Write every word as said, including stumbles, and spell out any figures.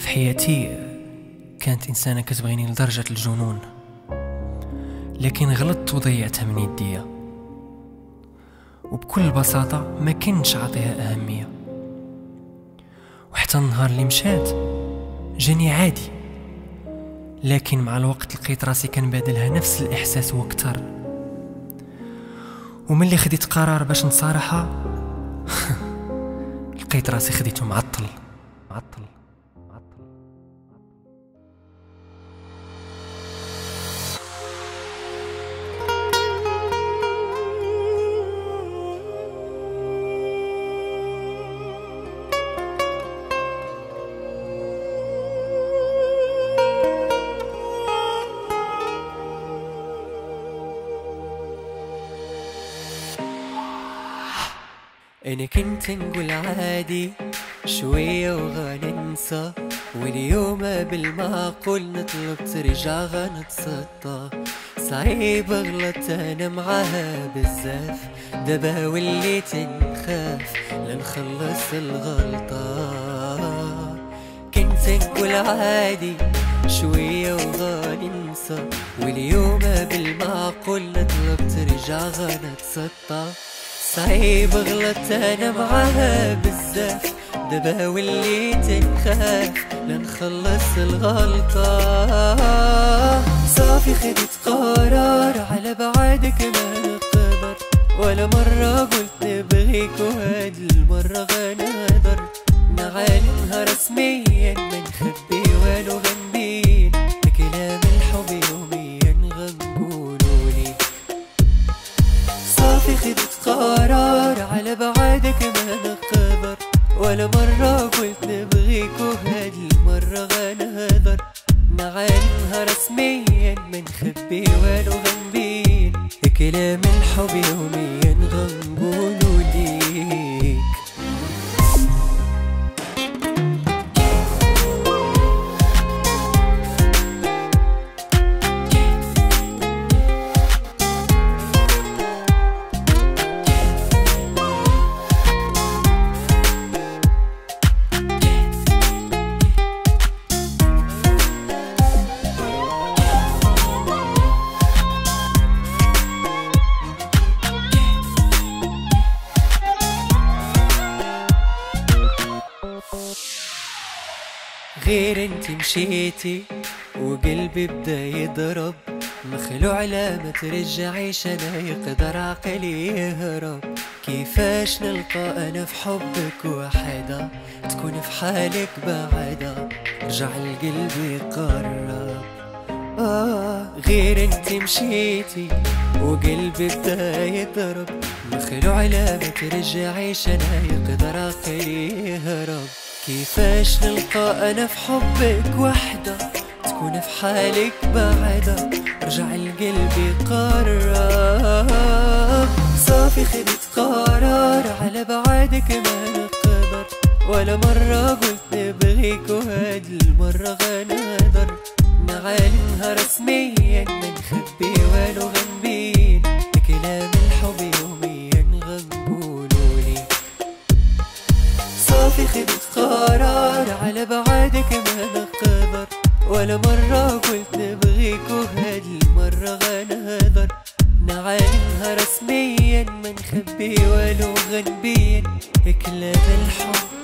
حياتي كانت إنسانة كتبغيني لدرجة الجنون، لكن غلطت وضيعتها من يديا، وبكل بساطة ما كنتش عاطيها أهمية. وحتى النهار اللي مشات جاني عادي، لكن مع الوقت لقيت راسي كنبادلها نفس الإحساس وكتر. وملي خديت قرار باش نصارحها لقيت راسي خديته معطل معطل معطل. أنا كنت نقول عادي شوية وغننسى، واليوم بالمعقول نطلب ترجع غنتسطى. صعيب غلط أنا معاها بزاف، دابا وليت نخاف لنخلص الغلطة. كنت نقول عادي شوية وغننسى، واليوم بالمعقول نطلب ترجع غنتسطى. صعيب غلط أنا معاها بزاف، دابا وليت نخاف لنخلص الغلطة. صافي خدت قرار على بعدك ما نقدر، ولا مرة قلت نبغيك وهاد المرة غنهدر. نعلنها رسميا ما نخبي والو غنبين، كلام الحب يوميا غنقولولي. صافي خدت قرار على بعدك ما نقدر، ولا مرة قلت نبغيك وهاد المرة غنهدر. نعلنها رسميا ما نخبي والو غنبين، كلام الحب يوميا غنقولو ليك. غير انت مشيتي وقلبي بدا يضرب، مخلوع لا ما ترجعيش انا يقدر عقلي يهرب. كيفاش نلقى انا في حبك وحدة تكون في حالك بعدة، رجع القلب يقرب. آه غير انت مشيتي وقلبي بدا يضرب، مخلوع لا ما ترجعيش انا يقدر عقلي يهرب. كيفاش نلقى انا في حبك وحدة تكون في حالك بعدة، رجع القلب يقرب. صافي خدت قرار على بعدك ما نقدر، ولا مرة قلت نبغيك وهاد المرة غنهدر. نعلنها رسميا ما نخبي والو غنبين، كلام الحب يوميا غنقولولي. صافي خدت قرار على بعدك ما نقدر، ولا مرة قلت نبغيك وهاد المرة غنهدر. نعلنها رسميا ما نخبي والو غنبين، كلام الحب